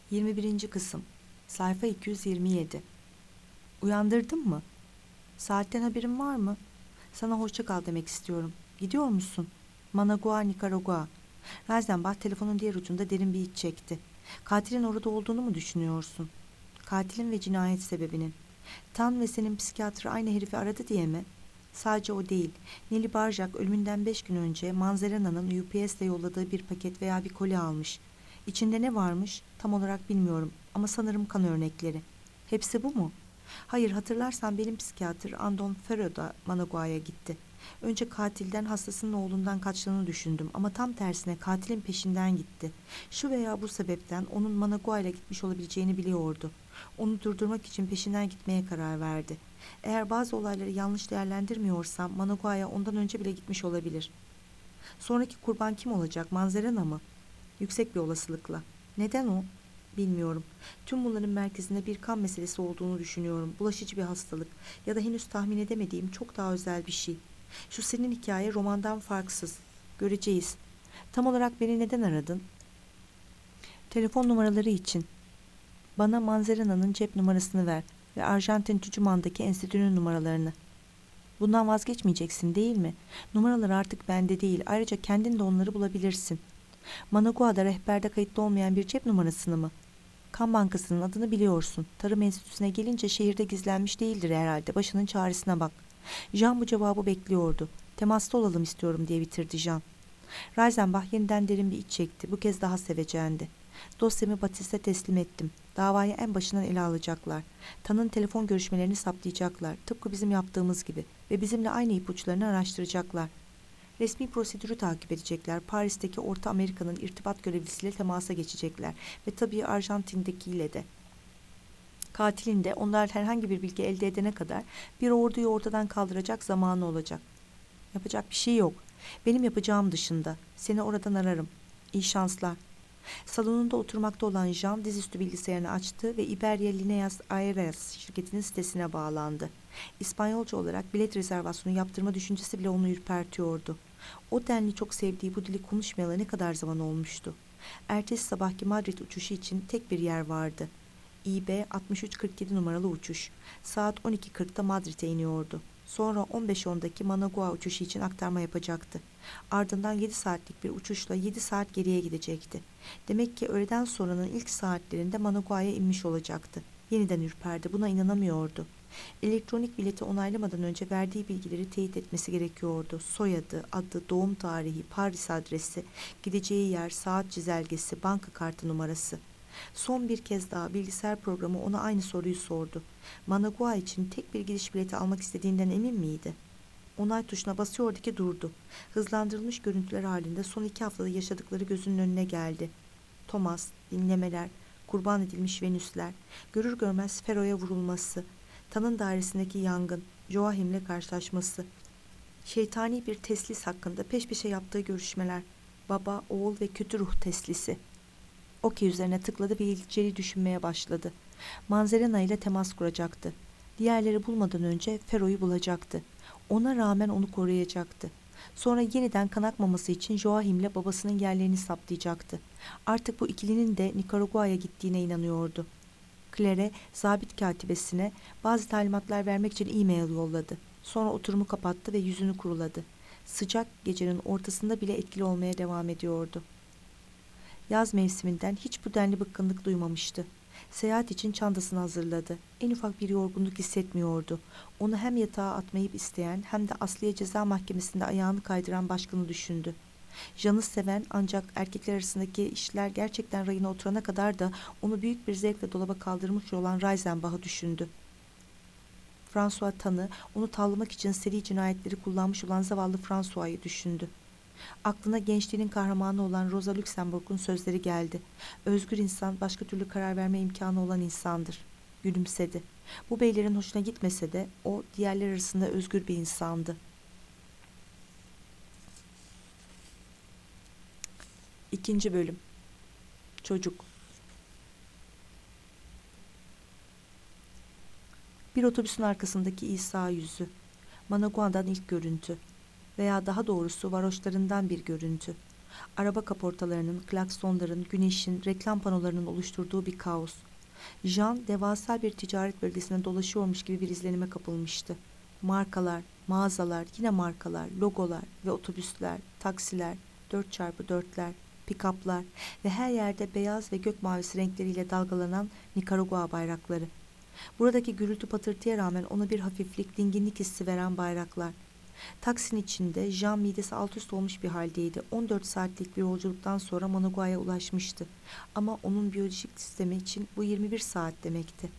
21. Kısım. Sayfa 227. Uyandırdın mı? Saatten haberin var mı? Sana hoşça kal demek istiyorum. Gidiyor musun? Managua, Nikaragua. Reisenbach telefonun diğer ucunda derin bir iç çekti. Katilin orada olduğunu mu düşünüyorsun? Katilin ve cinayet sebebinin. Tan ve senin psikiyatr aynı herifi aradı diye mi? Sadece o değil. Nelly Barjak ölümünden 5 gün önce Manzarena'nın UPS'le yolladığı bir paket veya bir koli almış. İçinde ne varmış? Tam olarak bilmiyorum ama sanırım kan örnekleri. Hepsi bu mu? Hayır, hatırlarsan benim psikiyatr Andon Ferro da Managua'ya gitti. Önce katilden, hastasının oğlundan kaçtığını düşündüm ama tam tersine katilin peşinden gitti. Şu veya bu sebepten onun Managua ile gitmiş olabileceğini biliyordu. Onu durdurmak için peşinden gitmeye karar verdi. Eğer bazı olayları yanlış değerlendirmiyorsam Managua'ya ondan önce bile gitmiş olabilir. Sonraki kurban kim olacak? Manzarena mı? Yüksek bir olasılıkla. Neden o? Bilmiyorum. Tüm bunların merkezinde bir kan meselesi olduğunu düşünüyorum. Bulaşıcı bir hastalık ya da henüz tahmin edemediğim çok daha özel bir şey. Şu senin hikaye romandan farksız. Göreceğiz. Tam olarak beni neden aradın? Telefon numaraları için. Bana Manzarena'nın cep numarasını ver ve Arjantin Tucumán'daki enstitünün numaralarını. Bundan vazgeçmeyeceksin değil mi? Numaralar artık bende değil. Ayrıca kendin de onları bulabilirsin. Managua'da rehberde kayıtlı olmayan bir cep numarasını mı? Kan bankasının adını biliyorsun. Tarım enstitüsüne gelince şehirde gizlenmiş değildir herhalde. Başının çaresine bak. Jean bu cevabı bekliyordu. Temasta olalım istiyorum diye bitirdi Jean. Reisenbach yeniden derin bir iç çekti. Bu kez daha seveceğindi. Dosyamı Batiste teslim ettim. Davayı en başından ele alacaklar. Tan'ın telefon görüşmelerini saptayacaklar. Tıpkı bizim yaptığımız gibi. Ve bizimle aynı ipuçlarını araştıracaklar. Resmi prosedürü takip edecekler. Paris'teki Orta Amerika'nın irtibat görevlisiyle temasa geçecekler. Ve tabii Arjantin'dekiyle de. Katilin de onlar herhangi bir bilgi elde edene kadar bir orduyu ortadan kaldıracak zamanı olacak. Yapacak bir şey yok. Benim yapacağım dışında. Seni oradan ararım. İyi şanslar. Salonunda oturmakta olan Jean dizüstü bilgisayarını açtı ve Iberia Lineas Aéreas şirketinin sitesine bağlandı. İspanyolca olarak bilet rezervasyonu yaptırma düşüncesi bile onu ürpertiyordu. O denli çok sevdiği bu dili konuşmayalı ne kadar zaman olmuştu. Ertesi sabahki Madrid uçuşu için tek bir yer vardı. IB 6347 numaralı uçuş. Saat 12.40'da Madrid'e iniyordu. Sonra 15.10'daki Managua uçuşu için aktarma yapacaktı. Ardından 7 saatlik bir uçuşla 7 saat geriye gidecekti. Demek ki öğleden sonranın ilk saatlerinde Managua'ya inmiş olacaktı. Yeniden ürperdi. Buna inanamıyordu. Elektronik bileti onaylamadan önce verdiği bilgileri teyit etmesi gerekiyordu. Soyadı, adı, doğum tarihi, Paris adresi, gideceği yer, saat çizelgesi, banka kartı numarası. Son bir kez daha bilgisayar programı ona aynı soruyu sordu. Managua için tek bir gidiş bileti almak istediğinden emin miydi? Onay tuşuna basıyordu ki durdu. Hızlandırılmış görüntüler halinde son 2 haftada yaşadıkları gözünün önüne geldi. Thomas, dinlemeler, kurban edilmiş Venüsler, görür görmez Fero'ya vurulması, Tan'ın dairesindeki yangın, Joachim'le karşılaşması, şeytani bir teslis hakkında peş peşe yaptığı görüşmeler, baba, oğul ve kötü ruh teslisi. Okey üzerine tıkladı ve ilkçeli düşünmeye başladı. Manzarena ile temas kuracaktı. Diğerleri bulmadan önce Fero'yu bulacaktı. Ona rağmen onu koruyacaktı. Sonra yeniden kan akmaması için Joachim'le babasının yerlerini saptayacaktı. Artık bu ikilinin de Nikaragua'ya gittiğine inanıyordu. Claire, zabit katibesine bazı talimatlar vermek için e-mail yolladı. Sonra oturumu kapattı ve yüzünü kuruladı. Sıcak gecenin ortasında bile etkili olmaya devam ediyordu. Yaz mevsiminden hiç bu denli bıkkınlık duymamıştı. Seyahat için çantasını hazırladı. En ufak bir yorgunluk hissetmiyordu. Onu hem yatağa atmayıp isteyen hem de Asliye Ceza Mahkemesi'nde ayağını kaydıran başkanı düşündü. Jean'ı seven ancak erkekler arasındaki işler gerçekten rayına oturana kadar da onu büyük bir zevkle dolaba kaldırmış olan Reisenbach'ı düşündü. François Tan'ı onu tavlamak için seri cinayetleri kullanmış olan zavallı François'yı düşündü. Aklına gençliğinin kahramanı olan Rosa Luxemburg'un sözleri geldi. Özgür insan başka türlü karar verme imkanı olan insandır. Gülümsedi. Bu beylerin hoşuna gitmese de o diğerler arasında özgür bir insandı. 2. Bölüm. Çocuk. Bir otobüsün arkasındaki İsa yüzü. Managua'dan ilk görüntü. Veya daha doğrusu varoşlarından bir görüntü. Araba kaportalarının, klaksonların, güneşin, reklam panolarının oluşturduğu bir kaos. Jean devasa bir ticaret bölgesine dolaşıyormuş gibi bir izlenime kapılmıştı. Markalar, mağazalar, yine markalar, logolar ve otobüsler, taksiler, 4x4'ler, pikaplar ve her yerde beyaz ve gök mavisi renkleriyle dalgalanan Nikaragua bayrakları. Buradaki gürültü patırtıya rağmen ona bir hafiflik, dinginlik hissi veren bayraklar. Taksinin içinde Jean midesi alt üst olmuş bir haldeydi. 14 saatlik bir yolculuktan sonra Managua'ya ulaşmıştı. Ama onun biyolojik sistemi için bu 21 saat demekti.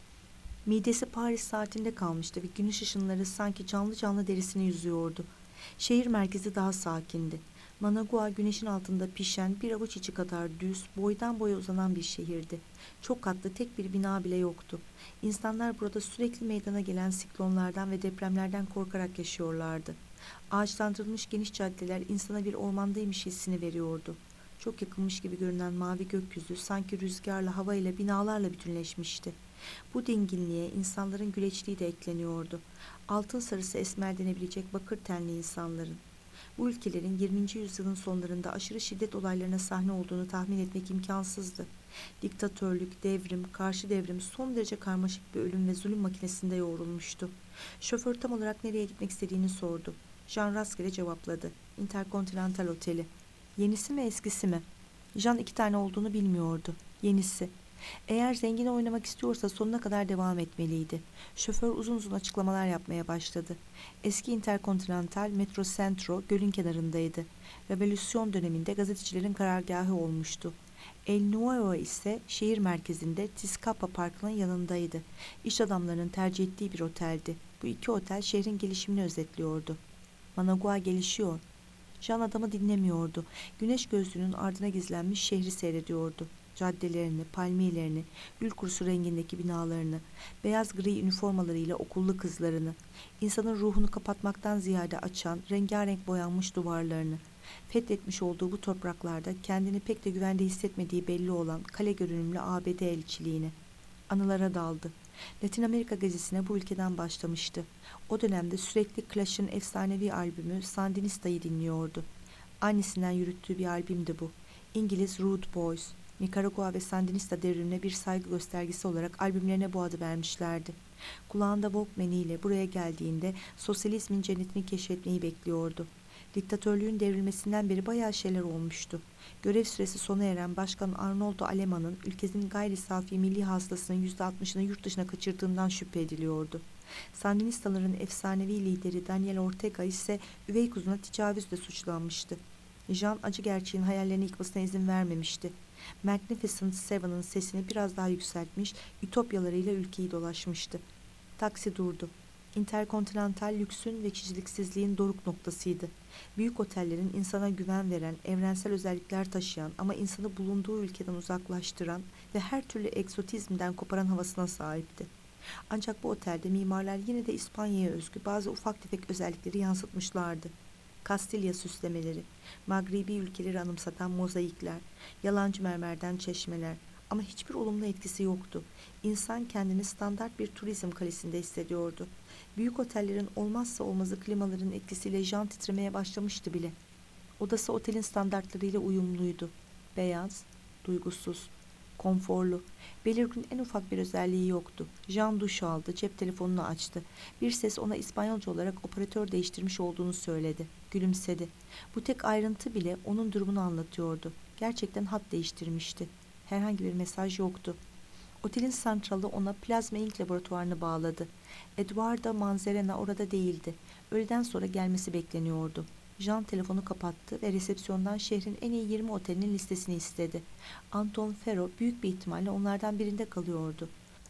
Midesi Paris saatinde kalmıştı ve güneş ışınları sanki canlı canlı derisini yüzüyordu. Şehir merkezi daha sakindi. Managua güneşin altında pişen bir avuç içi kadar düz, boydan boya uzanan bir şehirdi. Çok katlı tek bir bina bile yoktu. İnsanlar burada sürekli meydana gelen siklonlardan ve depremlerden korkarak yaşıyorlardı. Ağaçlandırılmış geniş caddeler insana bir ormandaymış hissini veriyordu. Çok yakınmış gibi görünen mavi gökyüzü sanki rüzgarla, havayla, binalarla bütünleşmişti. Bu dinginliğe insanların güleçliği de ekleniyordu. Altın sarısı esmer denebilecek bakır tenli insanların. Bu ülkelerin 20. yüzyılın sonlarında aşırı şiddet olaylarına sahne olduğunu tahmin etmek imkansızdı. Diktatörlük, devrim, karşı devrim son derece karmaşık bir ölüm ve zulüm makinesinde yoğrulmuştu. Şoför tam olarak nereye gitmek istediğini sordu. Jean rastgele cevapladı. Intercontinental Oteli. Yenisi mi eskisi mi? Jean 2 tane olduğunu bilmiyordu. Yenisi. Eğer zengin oynamak istiyorsa sonuna kadar devam etmeliydi. Şoför uzun uzun açıklamalar yapmaya başladı. Eski Intercontinental Metro Centro gölün kenarındaydı. Revolüsyon döneminde gazetecilerin karargahı olmuştu. El Nuevo ise şehir merkezinde Tizcapa Parkı'nın yanındaydı. İş adamlarının tercih ettiği bir oteldi. Bu iki otel şehrin gelişimini özetliyordu. Managua gelişiyor. Jean adamı dinlemiyordu. Güneş gözlüğünün ardına gizlenmiş şehri seyrediyordu. Caddelerini, palmiyelerini, gül kurusu rengindeki binalarını, beyaz gri üniformalarıyla okullu kızlarını, insanın ruhunu kapatmaktan ziyade açan, rengarenk boyanmış duvarlarını, fethetmiş olduğu bu topraklarda kendini pek de güvende hissetmediği belli olan kale görünümlü ABD elçiliğini. Anılara daldı. Latin Amerika gezisine bu ülkeden başlamıştı. O dönemde sürekli Clash'ın efsanevi albümü Sandinista'yı dinliyordu. Annesinden yürüttüğü bir albümdü bu. İngiliz Rude Boys, Nikaragua ve Sandinista devrimine bir saygı göstergesi olarak albümlerine bu adı vermişlerdi. Kulağında Walkman ile buraya geldiğinde sosyalizmin cennetini keşfetmeyi bekliyordu. Diktatörlüğün devrilmesinden beri bayağı şeyler olmuştu. Görev süresi sona eren Başkan Arnoldo Alemán'ın ülkenin gayri safi milli hasılasının %60'ını yurt dışına kaçırdığından şüphe ediliyordu. Sandinistaların efsanevi lideri Daniel Ortega ise üvey kuzuna tecavüzle suçlanmıştı. Jean acı gerçeğin hayallerini yıkmasına izin vermemişti. Magnificent Seven'ın sesini biraz daha yükseltmiş, ütopyalarıyla ülkeyi dolaşmıştı. Taksi durdu. Interkontinental lüksün ve kişiliksizliğin doruk noktasıydı. Büyük otellerin insana güven veren, evrensel özellikler taşıyan ama insanı bulunduğu ülkeden uzaklaştıran ve her türlü egzotizmden koparan havasına sahipti. Ancak bu otelde mimarlar yine de İspanya'ya özgü bazı ufak tefek özellikleri yansıtmışlardı. Kastilya süslemeleri, Magribi ülkeleri anımsatan mozaikler, yalancı mermerden çeşmeler ama hiçbir olumlu etkisi yoktu. İnsan kendini standart bir turizm kalesinde hissediyordu. Büyük otellerin olmazsa olmazı klimaların etkisiyle Jean titremeye başlamıştı bile. Odası otelin standartlarıyla uyumluydu. Beyaz, duygusuz, konforlu. Belirgin en ufak bir özelliği yoktu. Jean duş aldı, cep telefonunu açtı. Bir ses ona İspanyolca olarak operatör değiştirmiş olduğunu söyledi. Gülümsedi. Bu tek ayrıntı bile onun durumunu anlatıyordu. Gerçekten hat değiştirmişti. Herhangi bir mesaj yoktu. Otelin santralı ona plazma ink laboratuvarını bağladı. Eduardo Manzarena orada değildi. Öğleden sonra gelmesi bekleniyordu. Jean telefonu kapattı ve resepsiyondan şehrin en iyi 20 otelinin listesini istedi. Anton Ferro büyük bir ihtimalle onlardan birinde kalıyordu.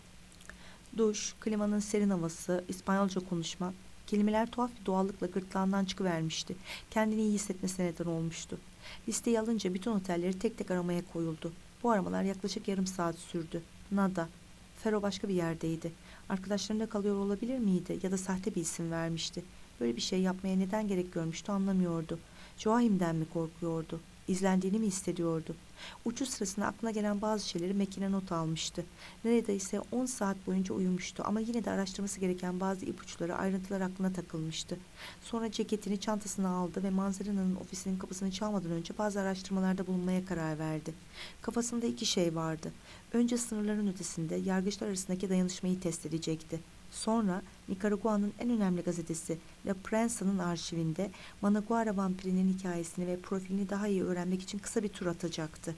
Duş, klimanın serin havası, İspanyolca konuşmak, kelimeler tuhaf bir doğallıkla gırtlağından çıkıvermişti. Kendini iyi hissetmesine neden olmuştu. Listeyi alınca bütün otelleri tek tek aramaya koyuldu. Bu aramalar yaklaşık yarım saat sürdü. Nada. Ferro başka bir yerdeydi. Arkadaşlarında kalıyor olabilir miydi ya da sahte bir isim vermişti. Böyle bir şey yapmaya neden gerek görmüştü anlamıyordu. Joachim'den mi korkuyordu? İzlendiğini mi hissediyordu? Uçuş sırasında aklına gelen bazı şeyleri Mac'ine not almıştı. Neredeyse 10 saat boyunca uyumuştu ama yine de araştırması gereken bazı ipuçları, ayrıntılar aklına takılmıştı. Sonra ceketini çantasına aldı ve Manzarina'nın ofisinin kapısını çalmadan önce bazı araştırmalarda bulunmaya karar verdi. Kafasında iki şey vardı. Önce sınırların ötesinde yargıçlar arasındaki dayanışmayı test edecekti. Sonra Nikaragua'nın en önemli gazetesi La Prensa'nın arşivinde Managuara vampirinin hikayesini ve profilini daha iyi öğrenmek için kısa bir tur atacaktı.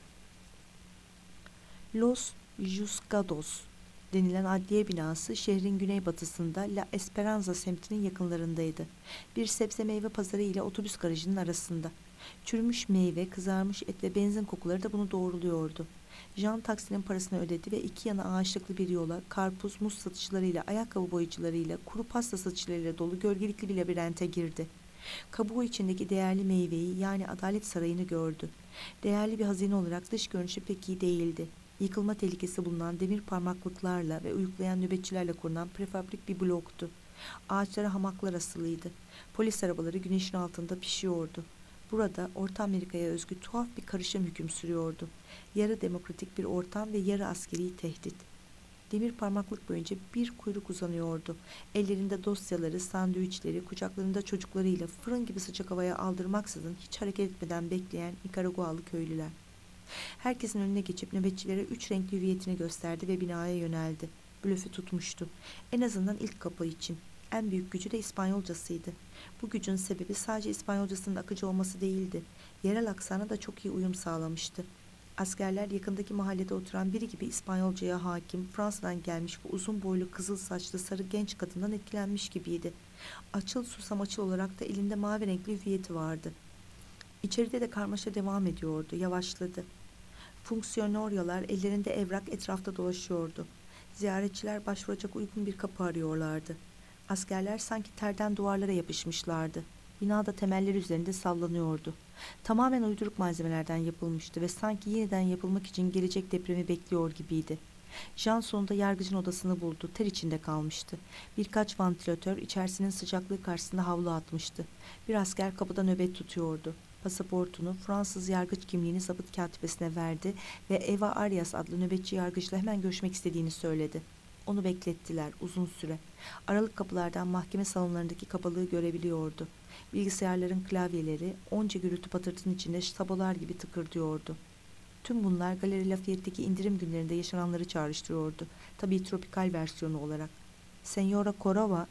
Los Juzgados denilen adliye binası şehrin güneybatısında La Esperanza semtinin yakınlarındaydı. Bir sebze meyve pazarı ile otobüs garajının arasında. Çürümüş meyve, kızarmış et ve benzin kokuları da bunu doğruluyordu. Jean taksinin parasını ödedi ve iki yana ağaçlıklı bir yola, karpuz, muz satıcılarıyla, ayakkabı boyacılarıyla, kuru pasta satıcılarıyla dolu gölgelikli bir labirente girdi. Kabuğu içindeki değerli meyveyi, yani Adalet Sarayı'nı gördü. Değerli bir hazine olarak dış görünüşü pek iyi değildi. Yıkılma tehlikesi bulunan demir parmaklıklarla ve uyuklayan nöbetçilerle korunan prefabrik bir bloktu. Ağaçlara hamaklar asılıydı. Polis arabaları güneşin altında pişiyordu. Burada Orta Amerika'ya özgü tuhaf bir karışım hüküm sürüyordu. Yarı demokratik bir ortam ve yarı askeri tehdit. Demir parmaklık boyunca bir kuyruk uzanıyordu. Ellerinde dosyaları, sandviçleri, kucaklarında çocuklarıyla fırın gibi sıcak havaya aldırmaksızın hiç hareket etmeden bekleyen Nikaragualı köylüler. Herkesin önüne geçip nöbetçilere 3 renkli hüviyetini gösterdi ve binaya yöneldi. Blöfü tutmuştu. En azından ilk kapı için. En büyük gücü de İspanyolcasıydı. Bu gücün sebebi sadece İspanyolcasının akıcı olması değildi. Yerel aksana da çok iyi uyum sağlamıştı. Askerler yakındaki mahallede oturan biri gibi İspanyolcaya hakim, Fransa'dan gelmiş bu uzun boylu kızıl saçlı sarı genç kadından etkilenmiş gibiydi. Açıl susam açıl olarak da elinde mavi renkli hüviyeti vardı. İçeride de karmaşa devam ediyordu, yavaşladı. Fonksiyoneryalar ellerinde evrak etrafta dolaşıyordu. Ziyaretçiler başvuracak uygun bir kapı arıyorlardı. Askerler sanki terden duvarlara yapışmışlardı. Bina da temelleri üzerinde sallanıyordu. Tamamen uyduruk malzemelerden yapılmıştı ve sanki yeniden yapılmak için gelecek depremi bekliyor gibiydi. Jean sonunda yargıcın odasını buldu. Ter içinde kalmıştı. Birkaç vantilatör içerisinin sıcaklığı karşısında havlu atmıştı. Bir asker kapıda nöbet tutuyordu. Pasaportunu, Fransız yargıç kimliğini zabıt katibesine verdi ve Eva Arias adlı nöbetçi yargıçla hemen görüşmek istediğini söyledi. Onu beklettiler uzun süre. Aralık kapılardan mahkeme salonlarındaki kabalığı görebiliyordu. Bilgisayarların klavyeleri onca gürültü patırtının içinde tabolar gibi tıkırdıyordu. Tüm bunlar Galeri Lafayette'deki indirim günlerinde yaşananları çağrıştırıyordu. Tabii tropikal versiyonu olarak. Senyora Corova,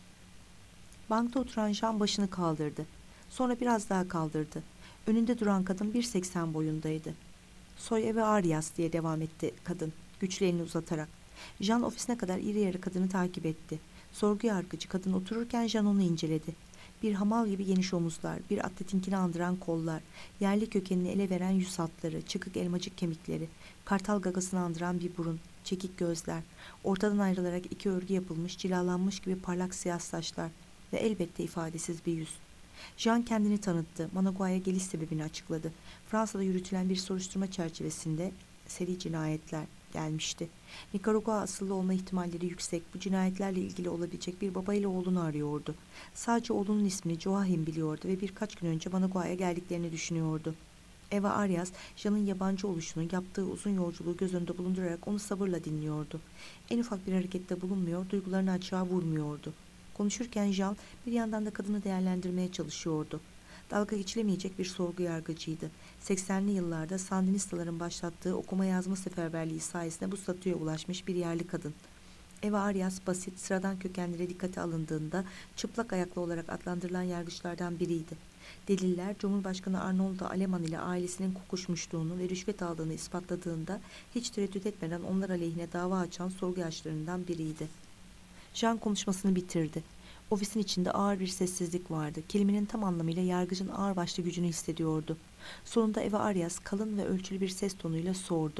bankta oturan Jean başını kaldırdı. Sonra biraz daha kaldırdı. Önünde duran kadın 1,80 boyundaydı. Soy Eva Arias diye devam etti kadın, güçlü elini uzatarak. Jean ofisine kadar iri yarı kadını takip etti. Sorgu yargıcı kadın otururken Jean onu inceledi. Bir hamal gibi geniş omuzlar, bir atletinkini andıran kollar, yerli kökenini ele veren yüz hatları, çıkık elmacık kemikleri, kartal gagasını andıran bir burun, çekik gözler, ortadan ayrılarak iki örgü yapılmış, cilalanmış gibi parlak siyah saçlar ve elbette ifadesiz bir yüz. Jean kendini tanıttı, Managua'ya geliş sebebini açıkladı. Fransa'da yürütülen bir soruşturma çerçevesinde seri cinayetler gelmişti. Nikaragua asıllı olma ihtimalleri yüksek, bu cinayetlerle ilgili olabilecek bir baba ile oğlunu arıyordu. Sadece oğlunun ismini Joachim biliyordu ve birkaç gün önce Managua'ya geldiklerini düşünüyordu. Eva Arias, Jean'ın yabancı oluşunu, yaptığı uzun yolculuğu göz önünde bulundurarak onu sabırla dinliyordu. En ufak bir harekette bulunmuyor, duygularını açığa vurmuyordu. Konuşurken Jean bir yandan da kadını değerlendirmeye çalışıyordu. Dalga geçilemeyecek bir sorgu yargıcıydı. 80'li yıllarda Sandinistaların başlattığı okuma yazma seferberliği sayesinde bu statüye ulaşmış bir yerli kadın. Eva Arias basit, sıradan kökenlere dikkate alındığında çıplak ayaklı olarak adlandırılan yargıçlardan biriydi. Deliller Cumhurbaşkanı Arnoldo Aleman ile ailesinin kokuşmuşluğunu ve rüşvet aldığını ispatladığında hiç tereddüt etmeden onlar aleyhine dava açan sorguyaçlarından biriydi. Jean konuşmasını bitirdi. Ofisin içinde ağır bir sessizlik vardı. Kelimenin tam anlamıyla yargıcın ağırbaşlı gücünü hissediyordu. Sonunda Eva Arias kalın ve ölçülü bir ses tonuyla sordu.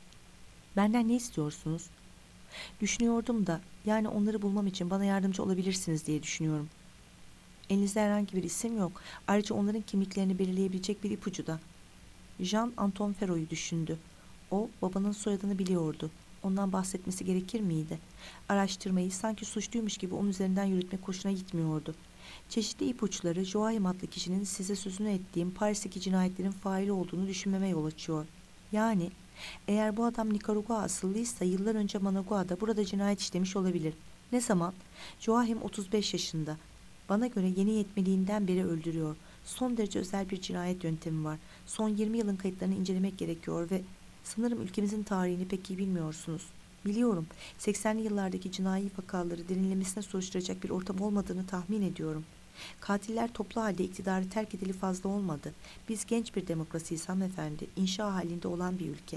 "Benden ne istiyorsunuz?" "Düşünüyordum da, yani onları bulmam için bana yardımcı olabilirsiniz diye düşünüyorum." "Elinizde herhangi bir isim yok. Ayrıca onların kimliklerini belirleyebilecek bir ipucu da." Jean Anton Ferro'yu düşündü. O, babanın soyadını biliyordu. Ondan bahsetmesi gerekir miydi? Araştırmayı sanki suçluymuş gibi onun üzerinden yürütmek hoşuna gitmiyordu. Çeşitli ipuçları Joachim adlı kişinin size sözünü ettiğim Paris'teki cinayetlerin faili olduğunu düşünmeme yol açıyor. Yani eğer bu adam Nikaragua asıllıysa yıllar önce Managua'da burada cinayet işlemiş olabilir. Ne zaman? Joachim 35 yaşında. Bana göre yeni yetmeliğinden beri öldürüyor. Son derece özel bir cinayet yöntemi var. Son 20 yılın kayıtlarını incelemek gerekiyor ve sanırım ülkemizin tarihini pek iyi bilmiyorsunuz. Biliyorum, 80'li yıllardaki cinayi vakaları derinlemesine soruşturacak bir ortam olmadığını tahmin ediyorum. Katiller toplu halde iktidarı terk edeli fazla olmadı. Biz genç bir demokrasiyiz hanımefendi, inşa halinde olan bir ülke.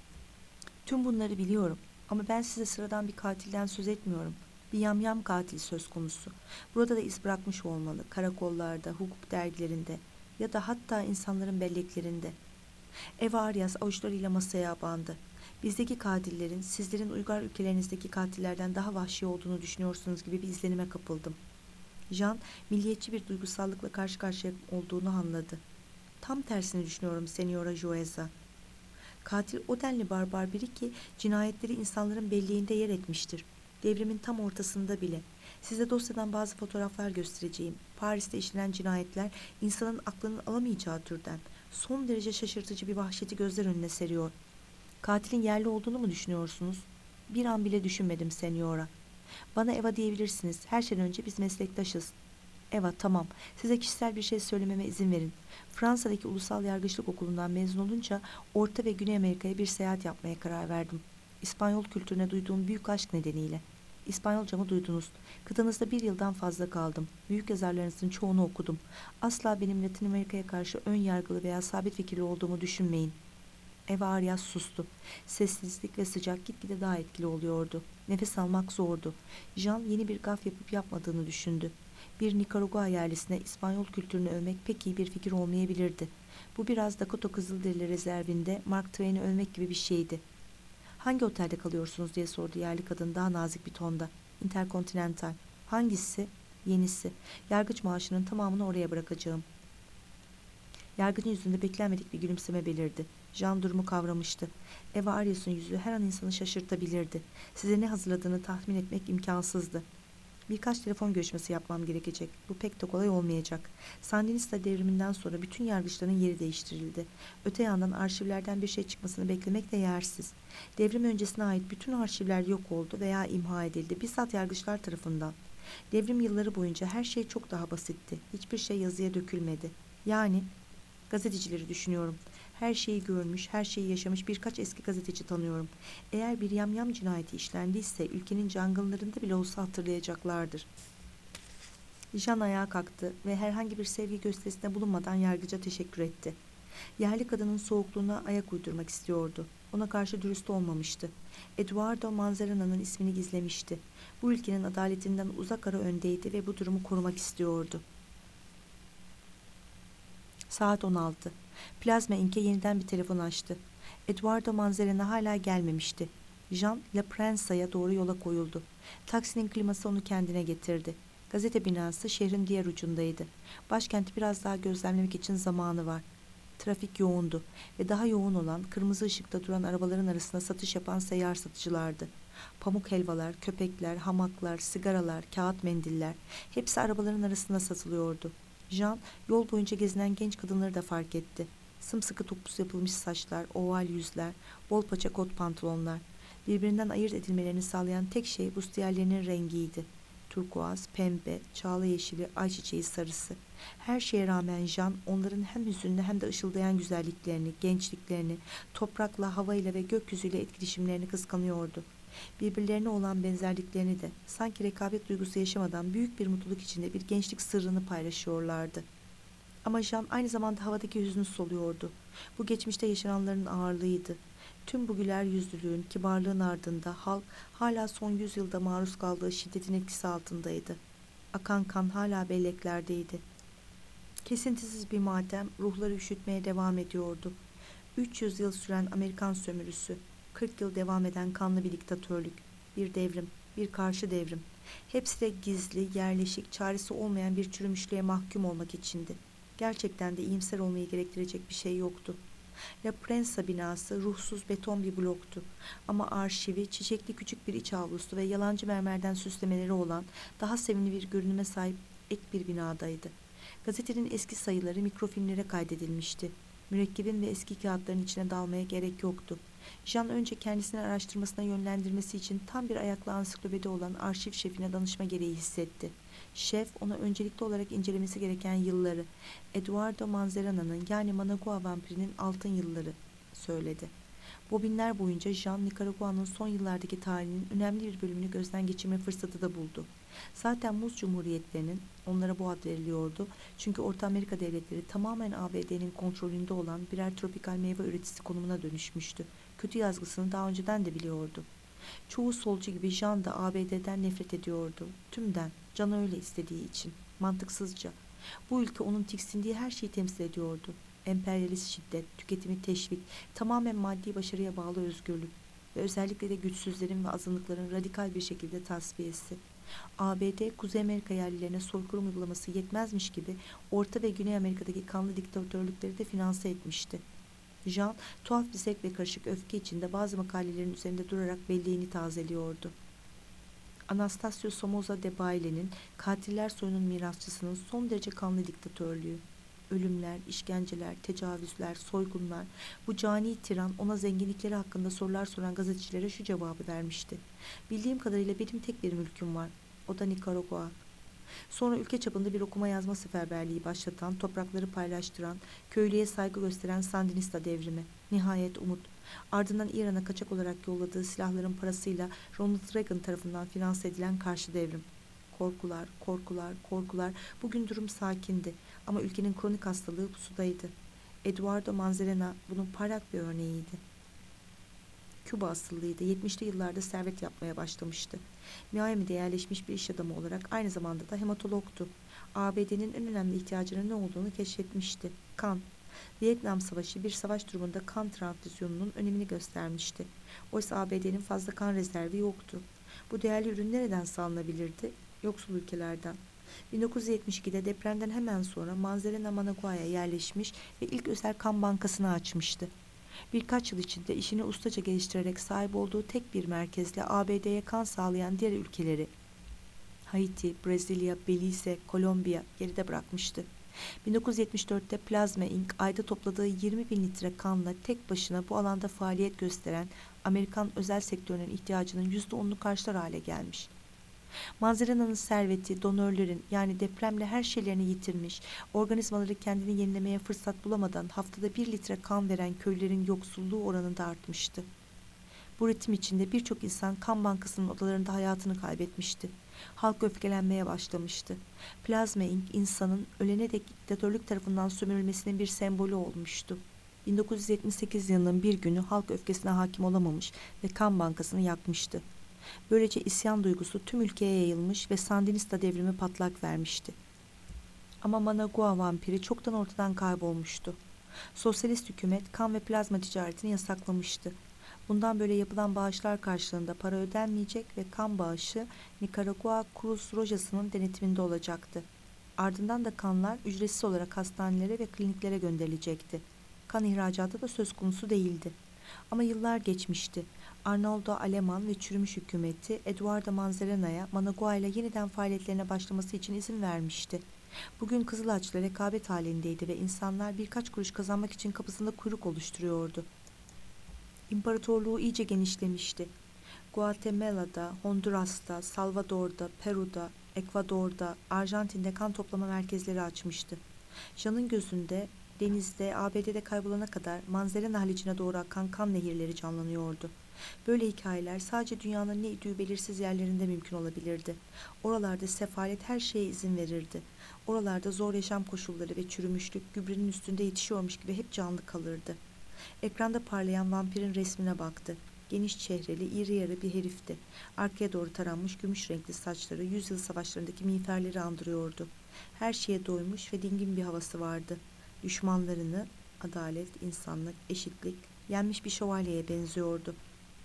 Tüm bunları biliyorum ama ben size sıradan bir katilden söz etmiyorum. Bir yamyam katil söz konusu. Burada da iz bırakmış olmalı, karakollarda, hukuk dergilerinde ya da hatta insanların belleklerinde. Eva Arias avuçlarıyla masaya bandı. Bizdeki katillerin, sizlerin uygar ülkelerinizdeki katillerden daha vahşi olduğunu düşünüyorsunuz gibi bir izlenime kapıldım. Jean, milliyetçi bir duygusallıkla karşı karşıya olduğunu anladı. Tam tersini düşünüyorum Senora Joeza. Katil o denli barbar biri ki cinayetleri insanların belleğinde yer etmiştir. Devrimin tam ortasında bile. Size dosyadan bazı fotoğraflar göstereceğim. Paris'te işlenen cinayetler insanın aklının alamayacağı türden. Son derece şaşırtıcı bir vahşeti gözler önüne seriyor. Katilin yerli olduğunu mu düşünüyorsunuz? Bir an bile düşünmedim Senyora. Bana Eva diyebilirsiniz. Her şeyden önce biz meslektaşız. Eva, tamam. Size kişisel bir şey söylememe izin verin. Fransa'daki Ulusal Yargıçlık Okulu'ndan mezun olunca Orta ve Güney Amerika'ya bir seyahat yapmaya karar verdim. İspanyol kültürüne duyduğum büyük aşk nedeniyle. İspanyolcamı duydunuz. Kıtanızda 1 yıldan fazla kaldım. Büyük yazarlarınızın çoğunu okudum. Asla benim Latin Amerika'ya karşı ön yargılı veya sabit fikirli olduğumu düşünmeyin. Eva Arias sustu. Sessizlik ve sıcak gitgide daha etkili oluyordu. Nefes almak zordu. Jean yeni bir gaf yapıp yapmadığını düşündü. Bir Nikaragua yerlisine İspanyol kültürünü övmek pek iyi bir fikir olmayabilirdi. Bu biraz Dakota Kızılderili rezervinde Mark Twain'i övmek gibi bir şeydi. Hangi otelde kalıyorsunuz diye sordu yerli kadın daha nazik bir tonda. Intercontinental. Hangisi? Yenisi. Yargıç maaşının tamamını oraya bırakacağım. Yargıcın yüzünde beklenmedik bir gülümseme belirdi. Jean durumu kavramıştı. Eva Arias'ın yüzü her an insanı şaşırtabilirdi. Size ne hazırladığını tahmin etmek imkansızdı. Birkaç telefon görüşmesi yapmam gerekecek. Bu pek de kolay olmayacak. Sandinista devriminden sonra bütün yargıçların yeri değiştirildi. Öte yandan arşivlerden bir şey çıkmasını beklemek de yersiz. Devrim öncesine ait bütün arşivler yok oldu veya imha edildi. Bizzat yargıçlar tarafından. Devrim yılları boyunca her şey çok daha basitti. Hiçbir şey yazıya dökülmedi. Yani gazetecileri düşünüyorum. Her şeyi görmüş, her şeyi yaşamış birkaç eski gazeteci tanıyorum. Eğer bir yamyam cinayeti işlendiyse ülkenin jangınlarında bile olsa hatırlayacaklardır. Jean ayağa kalktı ve herhangi bir sevgi gösterisinde bulunmadan yargıca teşekkür etti. Yerli kadının soğukluğuna ayak uydurmak istiyordu. Ona karşı dürüst olmamıştı. Eduardo Manzarena'nın ismini gizlemişti. Bu ülkenin adaletinden uzak ara öndeydi ve bu durumu korumak istiyordu. Saat 16. Plazma Inc. yeniden bir telefon açtı. Eduardo Manzarena hala gelmemişti. Jean, La Prensa'ya doğru yola koyuldu. Taksinin kliması onu kendine getirdi. Gazete binası şehrin diğer ucundaydı. Başkenti biraz daha gözlemlemek için zamanı var. Trafik yoğundu ve daha yoğun olan kırmızı ışıkta duran arabaların arasında satış yapan seyyar satıcılardı. Pamuk helvalar, köpekler, hamaklar, sigaralar, kağıt mendiller hepsi arabaların arasında satılıyordu. Jean yol boyunca gezinen genç kadınları da fark etti. Sımsıkı topuz yapılmış saçlar, oval yüzler, bol paça kot pantolonlar. Birbirinden ayırt edilmelerini sağlayan tek şey bustiyerlerinin rengiydi. Turkuaz, pembe, çağla yeşili, ayçiçeği sarısı. Her şeye rağmen Jean onların hem hüzünlü hem de ışıldayan güzelliklerini, gençliklerini, toprakla, havayla ve gökyüzüyle etkileşimlerini kıskanıyordu. Birbirlerine olan benzerliklerini de sanki rekabet duygusu yaşamadan büyük bir mutluluk içinde bir gençlik sırrını paylaşıyorlardı. Ama Jean aynı zamanda havadaki hüznü soluyordu. Bu geçmişte yaşananların ağırlığıydı. Tüm bu güler yüzlülüğün, kibarlığın ardında halk hala son 100 yılda maruz kaldığı şiddetin etkisi altındaydı. Akan kan hala belleklerdeydi. Kesintisiz bir matem ruhları üşütmeye devam ediyordu. 300 yıl süren Amerikan sömürüsü, 40 yıl devam eden kanlı bir diktatörlük, bir devrim, bir karşı devrim. Hepsi de gizli, yerleşik, çaresi olmayan bir çürümüşlüğe mahkum olmak içindi. Gerçekten de iyimser olmayı gerektirecek bir şey yoktu. La Prensa binası ruhsuz beton bir bloktu. Ama arşivi çiçekli küçük bir iç avlusu ve yalancı mermerden süslemeleri olan daha sevimli bir görünüme sahip ek bir binadaydı. Gazetenin eski sayıları mikrofilmlere kaydedilmişti. Mürekkebin ve eski kağıtların içine dalmaya gerek yoktu. Jean önce kendisini araştırmasına yönlendirmesi için tam bir ayaklı ansiklopedi olan arşiv şefine danışma gereği hissetti. Şef ona öncelikli olarak incelemesi gereken yılları, Eduardo Manzarena'nın yani Managua vampirinin altın yılları söyledi. Bobinler boyunca Jean, Nikaragua'nın son yıllardaki tarihinin önemli bir bölümünü gözden geçirme fırsatı da buldu. Zaten Muz Cumhuriyetlerinin, onlara bu ad veriliyordu, çünkü Orta Amerika devletleri tamamen ABD'nin kontrolünde olan birer tropikal meyve üreticisi konumuna dönüşmüştü. Kötü yazgısını daha önceden de biliyordu. Çoğu solcu gibi Jean da ABD'den nefret ediyordu. Tümden, canı öyle istediği için, mantıksızca. Bu ülke onun tiksindiği her şeyi temsil ediyordu. Emperyalist şiddet, tüketimi teşvik, tamamen maddi başarıya bağlı özgürlük ve özellikle de güçsüzlerin ve azınlıkların radikal bir şekilde tasfiyesi. ABD, Kuzey Amerika yerlilerine soykırım uygulaması yetmezmiş gibi Orta ve Güney Amerika'daki kanlı diktatörlükleri de finanse etmişti. Jean, tuhaf bir zevk ve karışık öfke içinde bazı makalelerin üzerinde durarak belleğini tazeliyordu. Anastasio Somoza Debaile'nin Katiller Soyunun mirasçısının son derece kanlı diktatörlüğü. Ölümler, işkenceler, tecavüzler, soygunlar, bu cani tiran ona zenginlikleri hakkında sorular soran gazetecilere şu cevabı vermişti. Bildiğim kadarıyla benim tek bir mülküm var. O da Nikaragua. Sonra ülke çapında bir okuma yazma seferberliği başlatan, toprakları paylaştıran, köylüye saygı gösteren Sandinista devrimi. Nihayet umut. Ardından İran'a kaçak olarak yolladığı silahların parasıyla Ronald Reagan tarafından finanse edilen karşı devrim. Korkular, korkular, korkular. Bugün durum sakindi ama ülkenin kronik hastalığı pusudaydı. Eduardo Manzarena bunun parlak bir örneğiydi. Küba asıllıydı. 70'li yıllarda servet yapmaya başlamıştı. Miami'de yerleşmiş bir iş adamı olarak aynı zamanda da hematologtu. ABD'nin en önemli ihtiyacının ne olduğunu keşfetmişti. Kan. Vietnam Savaşı bir savaş durumunda kan transfüzyonunun önemini göstermişti. Oysa ABD'nin fazla kan rezervi yoktu. Bu değerli ürün nereden sağlanabilirdi? Yoksul ülkelerden. 1972'de depremden hemen sonra Manzarena Managua'ya yerleşmiş ve ilk özel kan bankasını açmıştı. Birkaç yıl içinde işini ustaca geliştirerek sahip olduğu tek bir merkezle ABD'ye kan sağlayan diğer ülkeleri Haiti, Brezilya, Belize, Kolombiya geride bırakmıştı. 1974'te Plasma Inc. ayda topladığı 20 bin litre kanla tek başına bu alanda faaliyet gösteren Amerikan özel sektörünün ihtiyacının %10'unu karşılar hale gelmiş. Manzarena'nın serveti, donörlerin yani depremle her şeylerini yitirmiş, organizmaları kendini yenilemeye fırsat bulamadan haftada 1 litre kan veren köylerin yoksulluğu oranında artmıştı. Bu ritim içinde birçok insan kan bankasının odalarında hayatını kaybetmişti. Halk öfkelenmeye başlamıştı. Plazma Inc. insanın ölene dek diktatörlük tarafından sömürülmesinin bir sembolü olmuştu. 1978 yılının bir günü halk öfkesine hakim olamamış ve kan bankasını yakmıştı. Böylece isyan duygusu tüm ülkeye yayılmış ve Sandinista devrimi patlak vermişti. Ama Managua vampiri çoktan ortadan kaybolmuştu. Sosyalist hükümet kan ve plazma ticaretini yasaklamıştı. Bundan böyle yapılan bağışlar karşılığında para ödenmeyecek ve kan bağışı Nicaragua Cruz Rojası'nın denetiminde olacaktı. Ardından da kanlar ücretsiz olarak hastanelere ve kliniklere gönderilecekti. Kan ihracatı da söz konusu değildi. Ama yıllar geçmişti. Arnoldo Aleman ve çürümüş hükümeti Eduardo Manzarena'ya Managua ile yeniden faaliyetlerine başlaması için izin vermişti. Bugün Kızılaç'la rekabet halindeydi ve insanlar birkaç kuruş kazanmak için kapısında kuyruk oluşturuyordu. İmparatorluğu iyice genişlemişti. Guatemala'da, Honduras'ta, Salvador'da, Peru'da, Ekvador'da, Arjantin'de kan toplama merkezleri açmıştı. Jean'ın gözünde, denizde, ABD'de kaybolana kadar Manzarena halicine doğru akan kan nehirleri canlanıyordu. Böyle hikayeler sadece dünyanın ne idüğü belirsiz yerlerinde mümkün olabilirdi. Oralarda sefalet her şeye izin verirdi. Oralarda zor yaşam koşulları ve çürümüşlük gübrenin üstünde yetişiyormuş gibi hep canlı kalırdı. Ekranda parlayan vampirin resmine baktı. Geniş çehreli, iri yarı bir herifti. Arkaya doğru taranmış gümüş renkli saçları yüzyıl savaşlarındaki miğferleri andırıyordu. Her şeye doymuş ve dingin bir havası vardı. Düşmanlarını, adalet, insanlık, eşitlik, yenmiş bir şövalyeye benziyordu.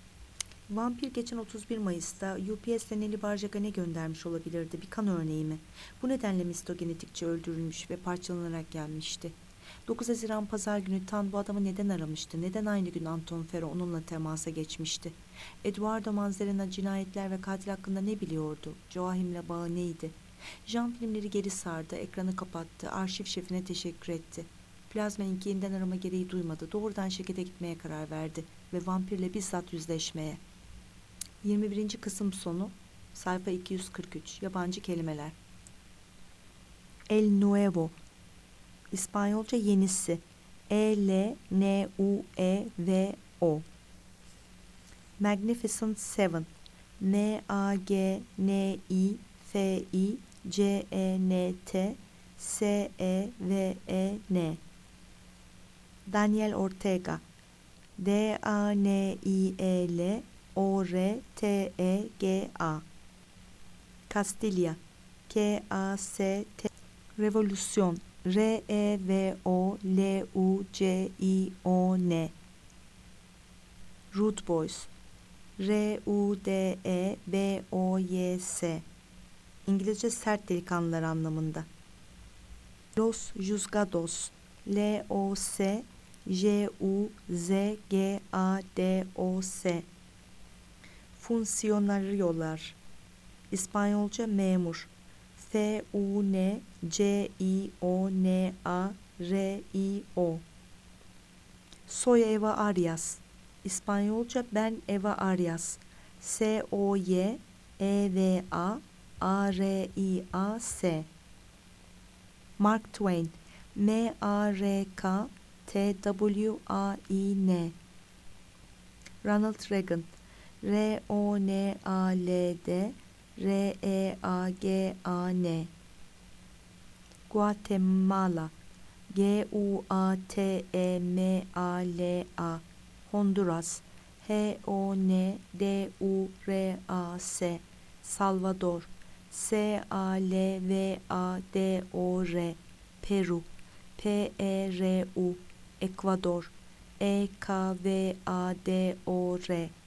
Vampir geçen 31 Mayıs'ta UPS'le Nelly Barjagan'e göndermiş olabilirdi, bir kan örneği mi? Bu nedenle mistogenetikçe öldürülmüş ve parçalanarak gelmişti. 9 Haziran Pazar günü Tan bu adamı neden aramıştı? Neden aynı gün Anton Ferro onunla temasa geçmişti? Eduardo Manzarena cinayetler ve katil hakkında ne biliyordu? Joachim'le bağı neydi? Jean filmleri geri sardı, ekranı kapattı, arşiv şefine teşekkür etti. Plazma'nınki yeniden arama gereği duymadı. Doğrudan şirkete gitmeye karar verdi ve vampirle bizzat yüzleşmeye. 21. kısım sonu, sayfa 243, yabancı kelimeler. El Nuevo, İspanyolca yenisi, ELNUEVO. Magnificent Seven, MAGNIFICENTSEVEN. Daniel Ortega, DANIELORTEGA. Castilla, KAST. Revolüsyon, REVOLUGION. Rude Boys, RUDEBOYS. İngilizce sert delikanlılar anlamında. Los Juzgados, LOSJUZGADOS. Funcionariolar, İspanyolca memur, FUNCIONARIO. Soy Eva Arias, İspanyolca ben Eva Arias, SOYEVA ARIAS. Mark Twain, MARKTWAIN. Ronald Reagan, RONALD REAGAN. Guatemala, GUATEMALA. Honduras, HONDURAS. Salvador, SALVADOR. Peru, PERU. Ekvador, EKVADOR.